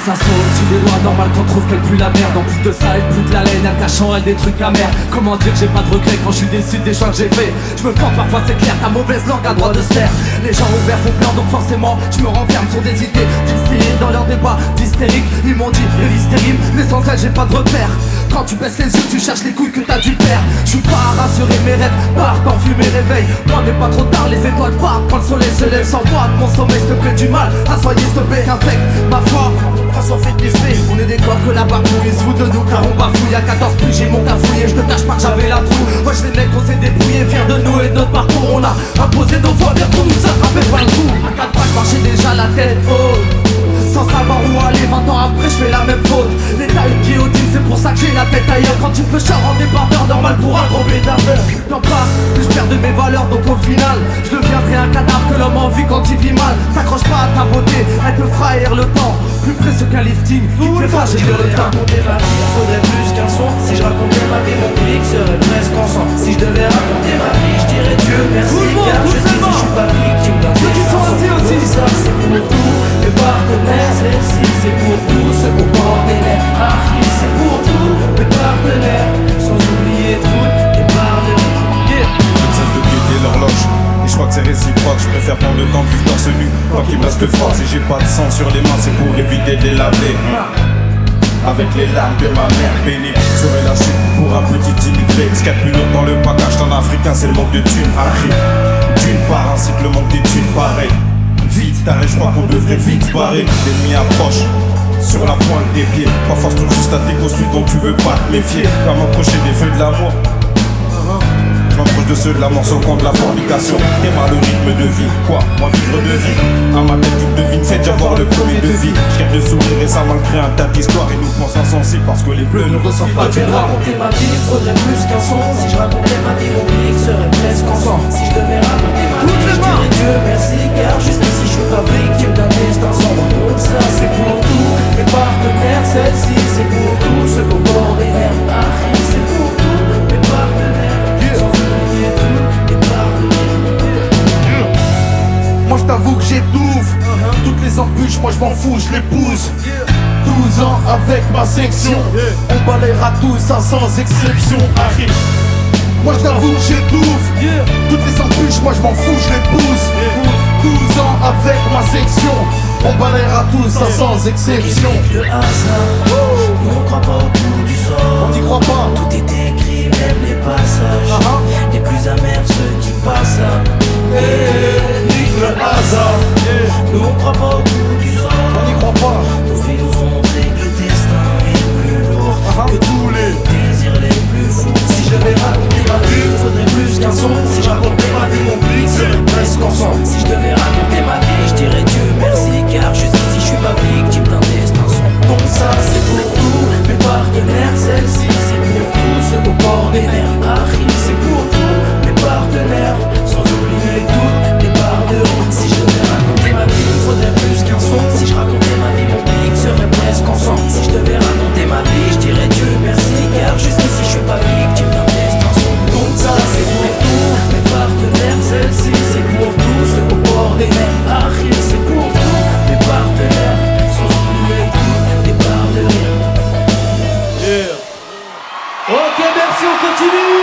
Ça saute au-dessus des doigts, normal qu'on trouve qu'elle pue la merde. En plus de ça, elle pue de la laine, elle cache en elle des trucs amers. Comment dire que j'ai pas de regrets quand je suis déçu des choix que j'ai fait. Je me plante parfois, c'est clair, ta mauvaise langue a droit de se taire. Les gens ouverts font peur, donc forcément je me renferme sur des idées distillées dans leur débat d'hystérique. Ils m'ont dit l'hystérime, mais sans elle j'ai pas de repère. Quand tu baisses les yeux, tu cherches les couilles que t'as dû perdre. Je suis pas à rassurer, mes rêves partent en fumée réveil. Moi n'est pas trop tard, les étoiles partent quand le soleil se lève. Sans moi, mon sommeil te fait du mal à soigner stopper qu'infecte ma foi. Face au fait d'esprit, on est des corps que la barbouille se fout de nous car on bafouille. À 14 plus j'ai mon cafouillé, je te cache pas que j'avais la trou. Moi je les mecs on s'est débrouillé, fiers de nous et de notre parcours. On a imposé nos voix bien pour nous attraper par le cou. À 4 pas je marchais déjà la tête haute, sans savoir où aller. 20 ans après je fais la même faute. L'état une guillotine, c'est pour ça que j'ai la tête ailleurs. Quand tu peux char en débardeur, normal pour un gros bédardeur. T'en passes, plus je perds de mes valeurs. Donc au final, je deviendrai un cadavre que l'homme en vit quand il vit mal. T'accroches pas à ta beauté, elle te fera haïr le temps. Plus précieux qu'un lifting, qui me fait pas j'ai le temps. Raconter ma vie, il faudrait plus qu'un son. Si je racontais ma vie, mon public serait presque en sang. Si je devais raconter ma vie, je dirais Dieu merci. Car je sais si je suis pas victime d'un ceux qui sont assis aussi. Tout ça c'est pour tous mes partenaires. Celle-ci c'est pour tous ceux au bord des nerfs. Archi c'est pour tous mes partenaires. Sans oublier toutes les barres de rire. Celle de guetter l'horloge. Et je crois que c'est réciproque, je préfère prendre le temps de vivre torse nu. Tant qu'il me reste froid, si j'ai pas de sang sur les mains, c'est pour éviter de les laver. Avec les larmes de ma mère pénible, serait la chute pour un petit immigré. Ce qu'il y a de plus lourd dans le package d'un africain, c'est le manque de thunes. D'une part ainsi que le manque des thunes, pareil. Vite, t'arrêtes, je crois qu'on devrait vite se barrer. L'ennemi approche sur la pointe des pieds. Pas force tout juste à tes construits dont tu veux pas te méfier. Comme m'approcher des feux de l'amour. Je m'approche de ceux de la mort sur le compte de la fornication. Et mal le rythme de vie, quoi, moi vivre de vie. À ma tête tu devines, fais déjà voir le premier devis. Je de sourire et ça malgré un tas d'histoires. Et nous pensons insensibles parce que les bleus ne ressortent pas du noir. Raconter ma vie, il faudrait plus qu'un son. Si je racontais ma vie, mon public serait presque en sang. Si je devais raconter ma vie, je dirais Dieu merci. Car jusqu'ici je suis pas victime d'un destin sombre. Donc ça c'est pour tous mes partenaires. Celle-ci c'est pour tous ceux au bord des nerfs. Archi c'est pour tous mes partenaires. Sans oublier toutes les barres de rire. Moi je t'avoue que j'étouffe. Toutes les embûches, moi je m'en fous, je les pousse. 12 ans avec ma section, on balayera tout ça sans exception. Arrive. Moi je t'avoue que j'étouffe. Toutes les embûches, moi je m'en fous, je les pousse. 12 ans avec ma section, on balayera tout ça sans exception. Le hasard, on croit pas au bout du sort. On n'y croit pas. Tout est écrit, même les passages les plus amers, ceux qui passent. Nique le hasard. Nous on croit pas au bout du sort. On n'y croit pas. Nos vies nous ont montré que le destin est plus lourd que tous les désirs les plus fous. Si je devais raconter ma vie, il faudrait plus qu'un son. Si je racontais ma vie, mon public serait presque en sang. Si je devais raconter ma vie, je dirais Dieu merci. Car jusqu'ici je suis pas victime d'un destin sombre. Donc ça c'est pour tous mes partenaires. Celle-ci c'est pour tous ceux au bord des nerfs. Archi c'est pour tous mes partenaires. Sans oublier toutes les barres de rire. Si je devais raconter ma vie, il faudrait plus qu'un son. Si je racontais ma vie, mon public serait presque en sang. Si je devais raconter ma vie, je dirais Dieu merci. Car jusqu'ici je suis pas victime d'un destin sombre. Donc ça c'est pour tous mes partenaires. Celle-ci c'est pour tous ceux au bord des nerfs. Archi c'est pour tous mes partenaires. Sans oublier toutes les barres de rire. Ok, merci, on continue.